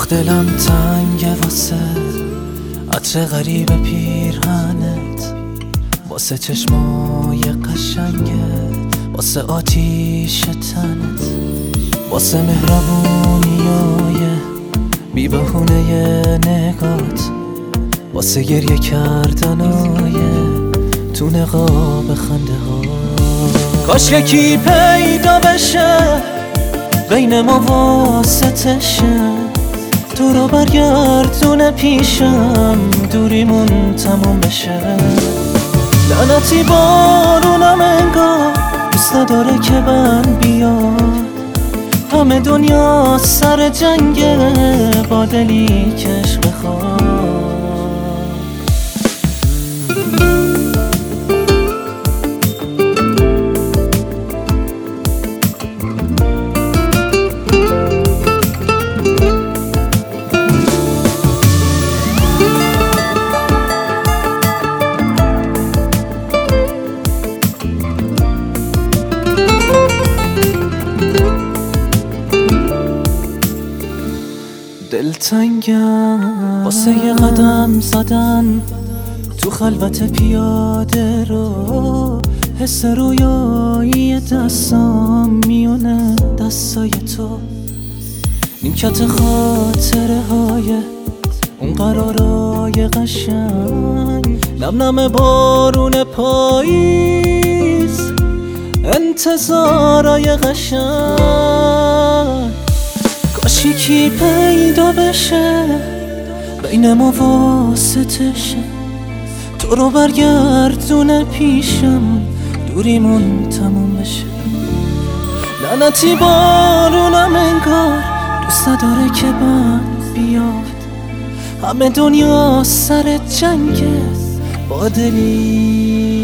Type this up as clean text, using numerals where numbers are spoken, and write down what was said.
آخ دلم تنگه واسه عطر غریب پیرهنت، واسه چشمای قشنگت، واسه آتیش تنت، واسه مهربونیای بی بهونه نگات، واسه گریه کردنای تو نقاب خنده ها. کاش یکی پیدا بشه بین ما واسطه شه، تو رو برگردونه پیشم، دوریمون تموم بشه. لعنتی بارونم انگار دوست نداره که من بیاد، همه دنیا سر جنگه با دلی که عشق بخواد. دلتنگم واسه یه قدم زدن تو خلوت پیاده رو، حس رویایی دستام میونه دستای تو، نیمکت خاطره های اون قرارای قشنگ، نم نم بارون پاییز، انتظارای قشنگ. کاش یکی پیدا بشه بین ما واسطه شه، تو رو برگردونه پیشم، دوریمون تموم بشه. لعنتی بارونم انگار دوست نداره که من بیاد، همه دنیا سر جنگه با دلی